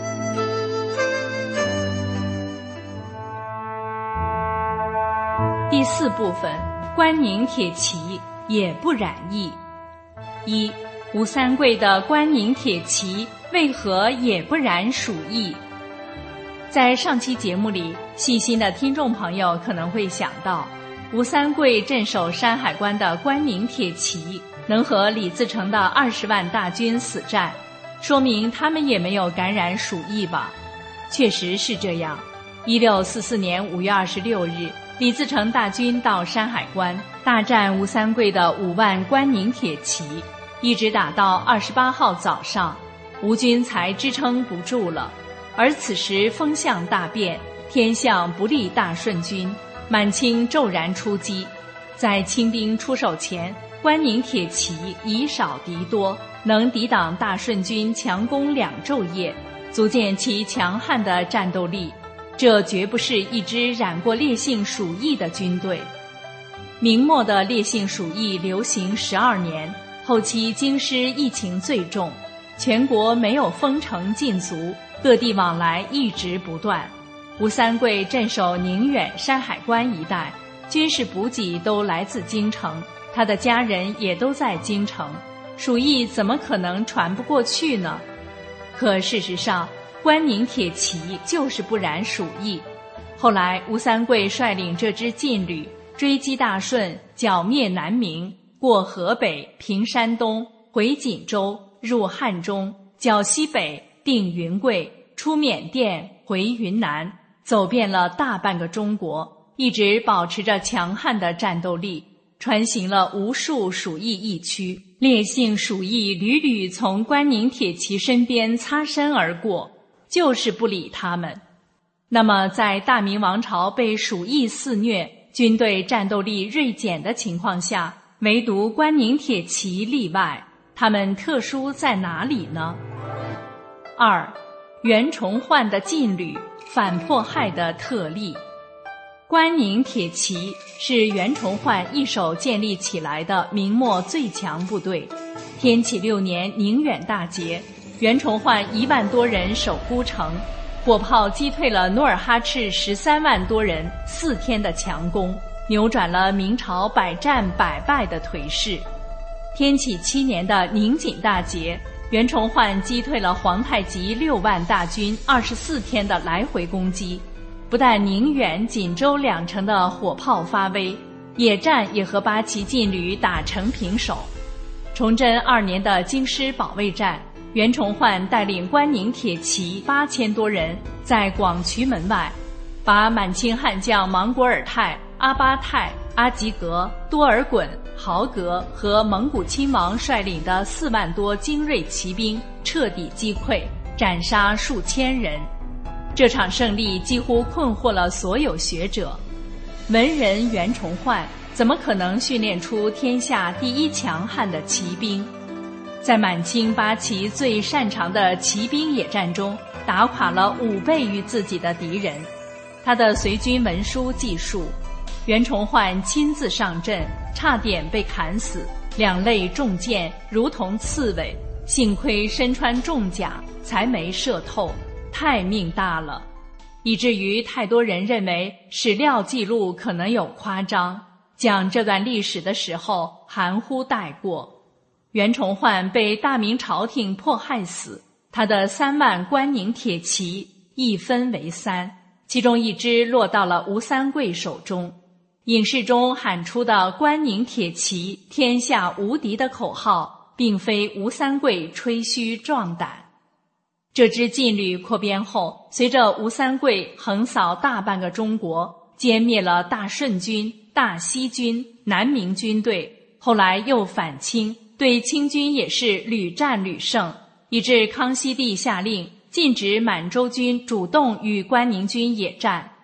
第四部分，关宁铁骑也不染疫。一、吴三桂的关宁铁骑为何也不染鼠疫？在上期节目里，细心的听众朋友可能会想到，吴三桂镇守山海关的关宁铁骑能和李自成的二十万大军死战，说明他们也没有感染鼠疫吧？确实是这样。一六四四年五月二十六日，李自成大军到山海关，大战吴三桂的五万关宁铁骑，一直打到二十八号早上，吴军才支撑不住了。而此时风向大变，天象不利大顺军，满清骤然出击。在清兵出手前，关宁铁骑以少敌多，能抵挡大顺军强攻两昼夜，足见其强悍的战斗力。这绝不是一支染过烈性鼠疫的军队。明末的烈性鼠疫流行十二年，后期京师疫情最重，全国没有封城禁足，各地往来一直不断。吴三桂镇守宁远、山海关一带，军事补给都来自京城，他的家人也都在京城，鼠疫怎么可能传不过去呢？可事实上，关宁铁骑就是不染鼠疫。后来吴三桂率领这支劲旅追击大顺，剿灭南明，过河北，平山东，回锦州，入汉中，剿西北，定云贵，出缅甸，回云南，走遍了大半个中国，一直保持着强悍的战斗力，穿行了无数鼠疫疫区，烈性鼠疫屡屡从关宁铁骑身边擦身而过，就是不理他们。那么在大明王朝被鼠疫肆虐，军队战斗力锐减的情况下，唯独关宁铁骑例外，他们特殊在哪里呢？二、袁崇焕的劲旅，反迫害的特例。关宁铁骑是袁崇焕一手建立起来的明末最强部队。天启六年宁远大捷，袁崇焕一万多人守孤城，火炮击退了努尔哈赤十三万多人四天的强攻，扭转了明朝百战百败的颓势。天启七年的宁锦大捷，袁崇焕击退了皇太极六万大军二十四天的来回攻击，不但宁远、锦州两城的火炮发威，野战也和八旗劲旅打成平手。崇祯二年的京师保卫战，袁崇焕带领关宁铁骑八千多人，在广渠门外，把满清悍将莽古尔泰、阿巴泰、阿吉格、多尔衮、豪格和蒙古亲王率领的四万多精锐骑兵彻底击溃，斩杀数千人。这场胜利几乎困惑了所有学者。文人袁崇焕怎么可能训练出天下第一强悍的骑兵？在满清八旗最擅长的骑兵野战中，打垮了五倍于自己的敌人。他的随军文书记述，袁崇焕亲自上阵，差点被砍死，两肋中箭，如同刺猬，幸亏身穿重甲，才没射透，太命大了，以至于太多人认为史料记录可能有夸张，讲这段历史的时候含糊带过。袁崇焕被大明朝廷迫害死，他的三万关宁铁骑一分为三，其中一支落到了吴三桂手中。影视中喊出的关宁铁骑天下无敌的口号，并非吴三桂吹嘘壮胆。这支劲旅扩编后，随着吴三桂横扫大半个中国，歼灭了大顺军、大西军、南明军队，后来又反清，对清军也是屡战屡胜，以致康熙帝下令禁止满洲军主动与关宁军野战。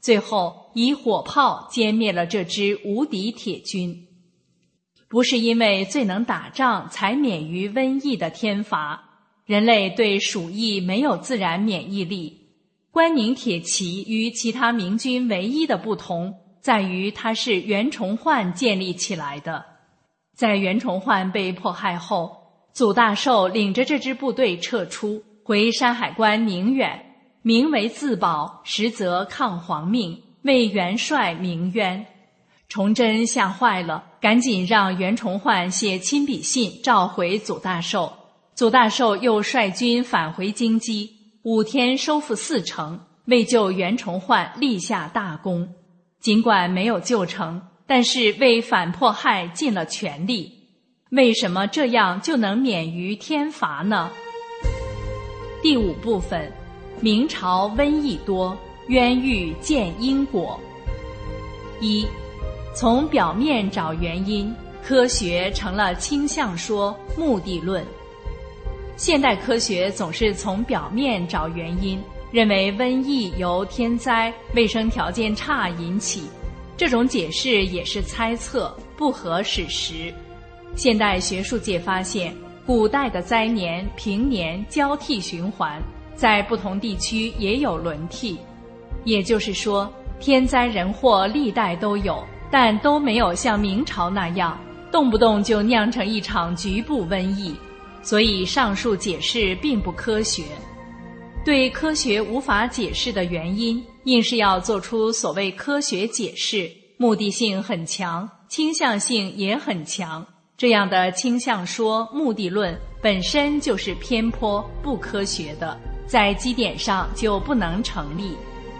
最后以火炮歼灭了这支无敌铁军。不是因为最能打仗才免于瘟疫的天罚，人类对鼠疫没有自然免疫力。关宁铁骑与其他明军唯一的不同在于它是袁崇焕建立起来的。在袁崇焕被迫害后，祖大寿领着这支部队撤出，回山海关宁远，名为自保，实则抗皇命，为元帅鸣冤。崇祯吓坏了，赶紧让袁崇焕写亲笔信召回祖大寿。祖大寿又率军返回京畿，五天收复四城，为救袁崇焕立下大功。尽管没有救成，但是为反迫害尽了全力。为什么这样就能免于天罚呢？第五部分，明朝瘟疫多，冤狱见因果。一，从表面找原因，科学成了倾向说、目的论。现代科学总是从表面找原因，认为瘟疫由天灾、卫生条件差引起，这种解释也是猜测，不合史实。现代学术界发现，古代的灾年、平年交替循环，在不同地区也有轮替。也就是说，天灾人祸历代都有，但都没有像明朝那样，动不动就酿成一场局部瘟疫。所以上述解释并不科学。对科学无法解释的原因，硬是要做出所谓科学解释，目的性很强，倾向性也很强。这样的倾向说、目的论本身就是偏颇、不科学的，在基点上就不能成立。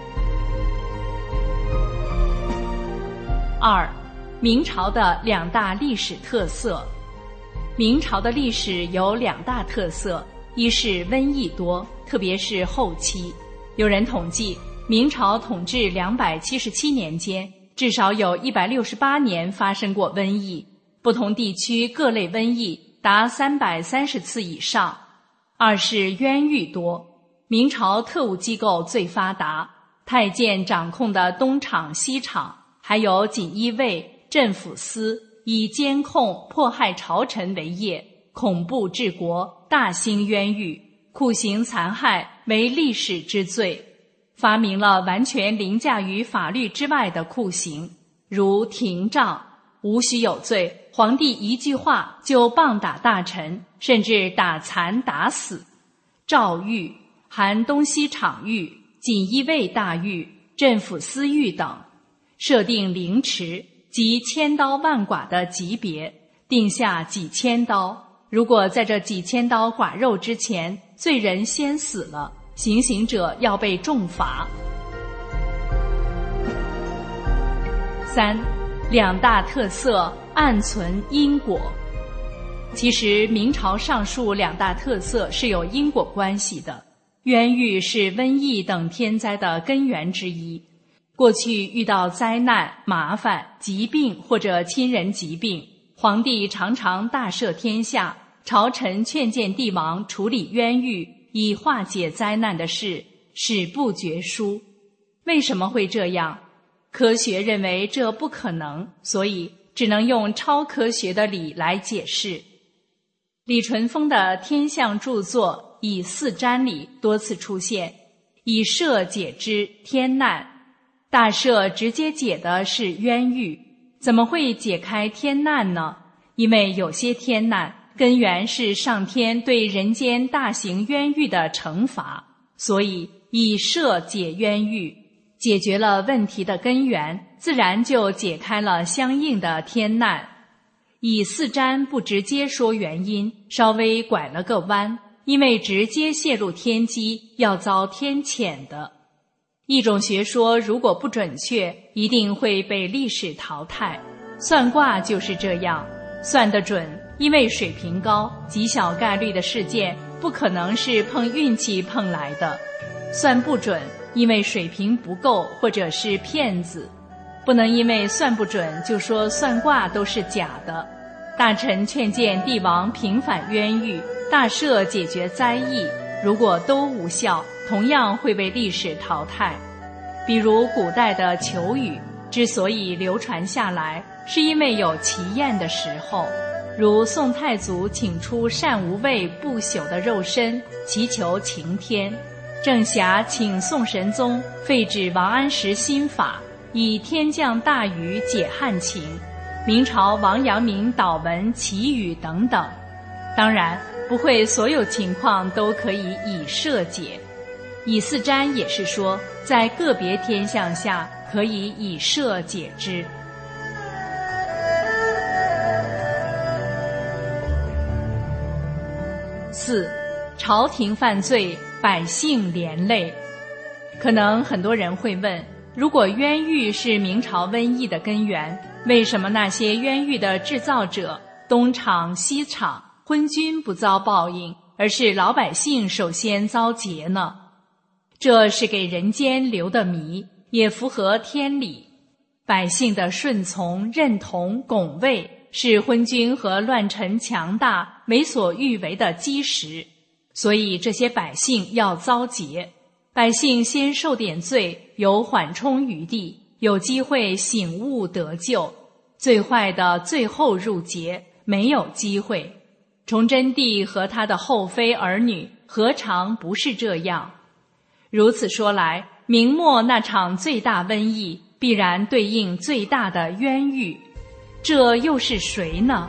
二，明朝的两大历史特色。明朝的历史有两大特色，一是瘟疫多，特别是后期。有人统计，明朝统治两百七十七年间，至少有一百六十八年发生过瘟疫，不同地区各类瘟疫达三百三十次以上。二是冤狱多，明朝特务机构最发达，太监掌控的东厂、西厂，还有锦衣卫、镇抚司，以监控、迫害朝臣为业，恐怖治国，大兴冤狱，酷刑残害为历史之最，发明了完全凌驾于法律之外的酷刑，如廷杖，无需有罪，皇帝一句话就棒打大臣，甚至打残打死；诏狱，含东西厂狱、锦衣卫大狱、镇抚司狱等，设定凌迟即千刀万剐的级别，定下几千刀。如果在这几千刀剐肉之前，罪人先死了，行刑者要被重罚。三，两大特色暗存因果。其实明朝上述两大特色是有因果关系的。冤狱是瘟疫等天灾的根源之一。过去遇到灾难、麻烦、疾病或者亲人疾病，皇帝常常大赦天下，朝臣劝谏帝王处理冤狱，以化解灾难的事，史不绝书。为什么会这样？科学认为这不可能，所以只能用超科学的理来解释。李淳风的天象著作《以四占》里多次出现以赦解之天难，大赦直接解的是冤狱，怎么会解开天难呢？因为有些天难根源是上天对人间大型冤狱的惩罚，所以以赦解冤狱，解决了问题的根源，自然就解开了相应的天难。以四占不直接说原因，稍微拐了个弯，因为直接泄露天机要遭天谴的。一种学说如果不准确，一定会被历史淘汰。算卦就是这样，算得准，因为水平高，极小概率的事件不可能是碰运气碰来的；算不准，因为水平不够或者是骗子。不能因为算不准就说算卦都是假的。大臣劝谏帝王平反冤狱，大赦解决灾疫，如果都无效，同样会被历史淘汰。 比如古代的求雨，之所以流传下来，是因为有奇艳的时候，如宋太祖请出善无畏不朽的肉身，祈求晴天。郑侠请宋神宗废止王安石新法，以天降大雨解旱情。明朝王阳明祷文祈雨等等。当然，不会所有情况都可以以赦解。以四占也是说，在个别天象下可以以赦解之。四，朝廷犯罪，百姓连累。可能很多人会问，如果冤狱是明朝瘟疫的根源，为什么那些冤狱的制造者东厂西厂昏君不遭报应，而是老百姓首先遭劫呢？这是给人间留的谜，也符合天理。百姓的顺从、认同、拱卫，是昏君和乱臣强大、为所欲为的基石，所以这些百姓要遭劫。百姓先受点罪，有缓冲余地，有机会醒悟得救。最坏的最后入劫，没有机会。崇祯帝和他的后妃儿女何尝不是这样？如此说来，明末那场最大瘟疫必然对应最大的冤狱，这又是谁呢？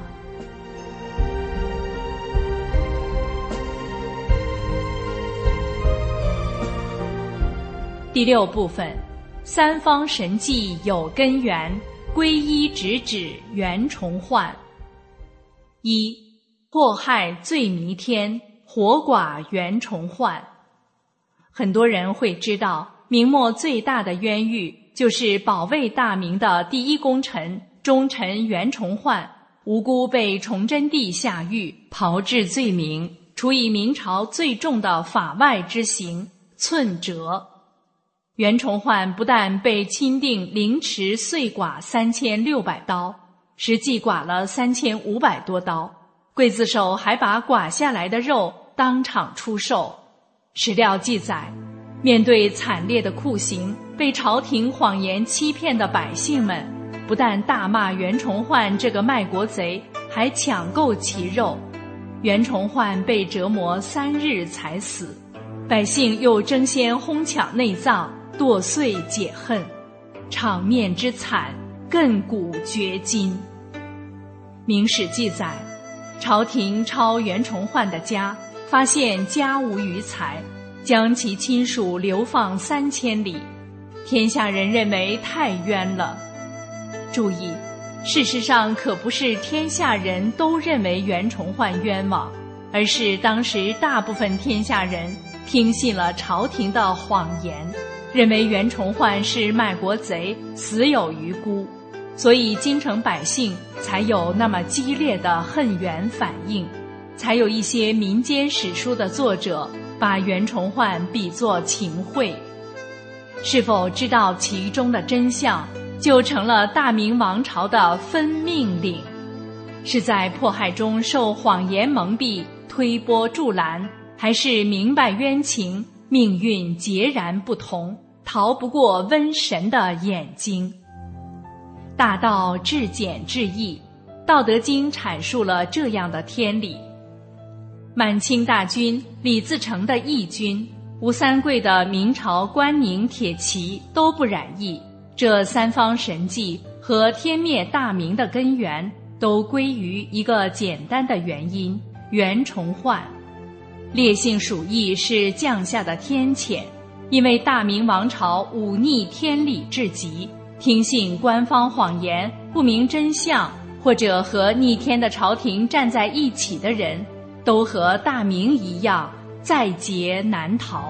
第六部分，三方神迹有根源，皈依直指袁崇焕。一，祸害最弥天，活剐袁崇焕。很多人会知道，明末最大的冤狱就是保卫大明的第一功臣忠臣袁崇焕，无辜被崇祯帝下狱，炮制罪名，处以明朝最重的法外之刑寸折。袁崇焕不但被钦定凌迟碎剐三千六百刀，实际剐了三千五百多刀，刽子手还把剐下来的肉当场出售。史料记载，面对惨烈的酷刑，被朝廷谎言欺骗的百姓们，不但大骂袁崇焕这个卖国贼，还抢购其肉。袁崇焕被折磨三日才死，百姓又争先哄抢内脏，剁碎解恨，场面之惨，亘古绝今。明史记载，朝廷抄袁崇焕的家，发现家无余财，将其亲属流放三千里。天下人认为太冤了。注意，事实上可不是天下人都认为袁崇焕冤枉，而是当时大部分天下人听信了朝廷的谎言，认为袁崇焕是卖国贼，死有余辜，所以京城百姓才有那么激烈的恨袁反应，才有一些民间史书的作者把袁崇焕比作秦桧。是否知道其中的真相，就成了大明王朝的分命令。是在迫害中受谎言蒙蔽，推波助澜，还是明白冤情，命运截然不同，逃不过瘟神的眼睛。大道至简至易，道德经阐述了这样的天理。满清大军李自成的义军，吴三桂的明朝关宁铁骑都不染疫，这三方神迹和天灭大明的根源都归于一个简单的原因：袁崇焕。烈性鼠疫是降下的天谴，因为大明王朝忤逆天理至极，听信官方谎言，不明真相，或者和逆天的朝廷站在一起的人，都和大明一样，在劫难逃。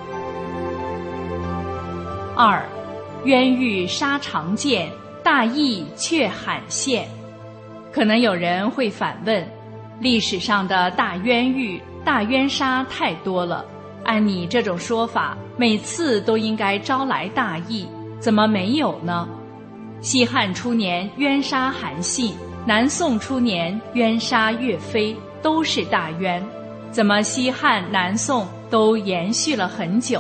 二，冤狱杀常见，大义却罕现。可能有人会反问，历史上的大冤狱、大冤杀太多了，按你这种说法，每次都应该招来大义，怎么没有呢？西汉初年冤杀韩信，南宋初年冤杀岳飞，都是大冤，怎么西汉南宋都延续了很久？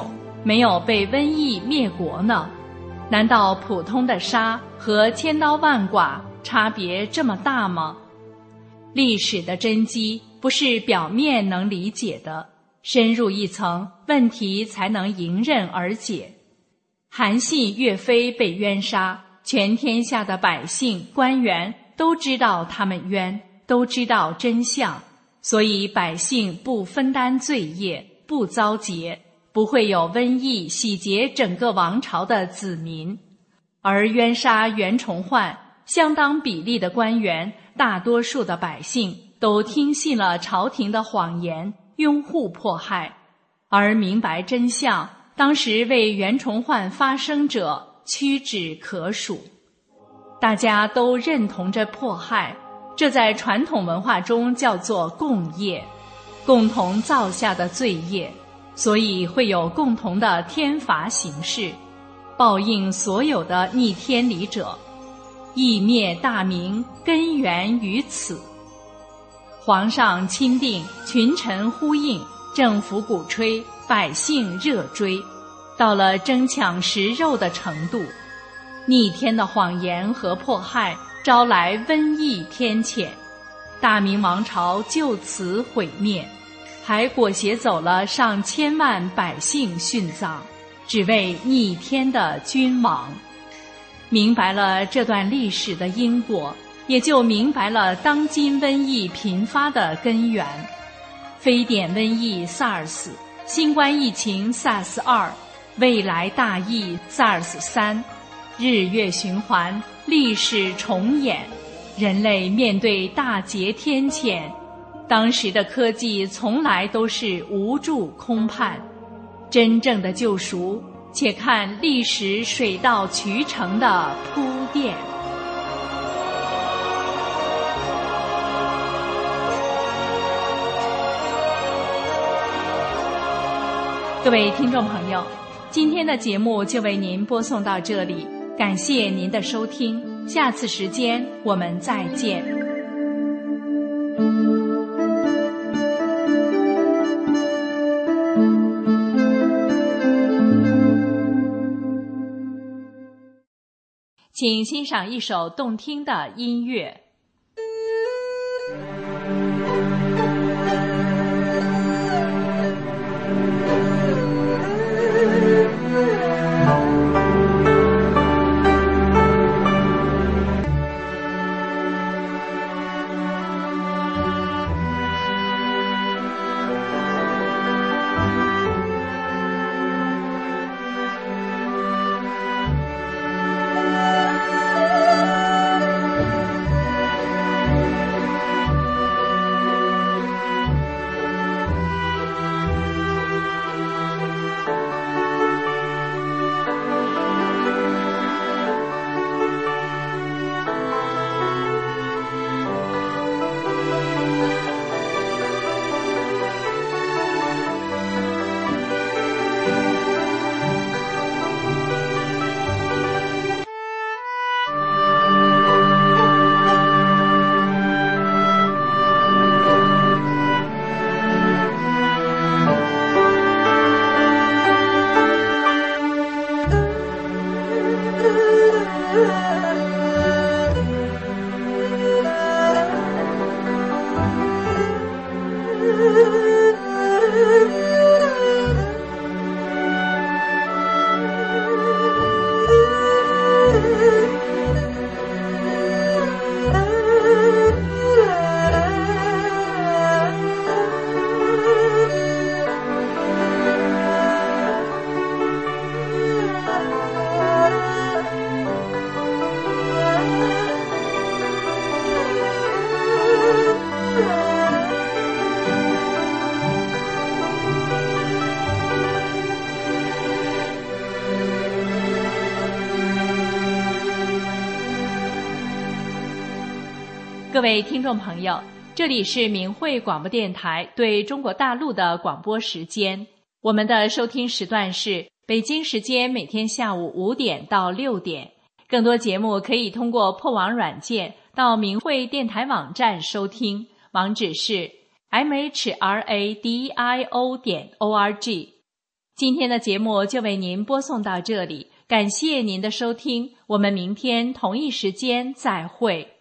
没有被瘟疫灭国呢？难道普通的杀和千刀万剐差别这么大吗？历史的真机不是表面能理解的，深入一层，问题才能迎刃而解。韩信、岳飞被冤杀，全天下的百姓、官员都知道他们冤，都知道真相，所以百姓不分担罪业，不遭劫，不会有瘟疫洗劫整个王朝的子民。而冤杀袁崇焕，相当比例的官员，大多数的百姓都听信了朝廷的谎言，拥护迫害，而明白真相，当时为袁崇焕发声者屈指可数。大家都认同着迫害，这在传统文化中叫做共业，共同造下的罪业，所以会有共同的天罚形式，报应所有的逆天理者。羿灭大明，根源于此。皇上钦定，群臣呼应，政府鼓吹，百姓热追，到了争抢食肉的程度。逆天的谎言和迫害招来瘟疫天谴，大明王朝就此毁灭，还裹挟走了上千万百姓殉葬，只为逆天的君王。明白了这段历史的因果，也就明白了当今瘟疫频发的根源。非典瘟疫 SARS， 新冠疫情 SARS 二， 未来大疫 SARS 三，日月循环，历史重演，人类面对大劫天谴，当时的科技从来都是无助空盼。真正的救赎，且看历史水到渠成的铺垫。各位听众朋友，今天的节目就为您播送到这里，感谢您的收听，下次时间我们再见。请欣赏一首动听的音乐。各位听众朋友，这里是明慧广播电台对中国大陆的广播时间，我们的收听时段是北京时间每天下午五点到六点。更多节目可以通过破网软件到明慧电台网站收听，网址是 m h r a d i o 点 o r g。 今天的节目就为您播送到这里，感谢您的收听，我们明天同一时间再会。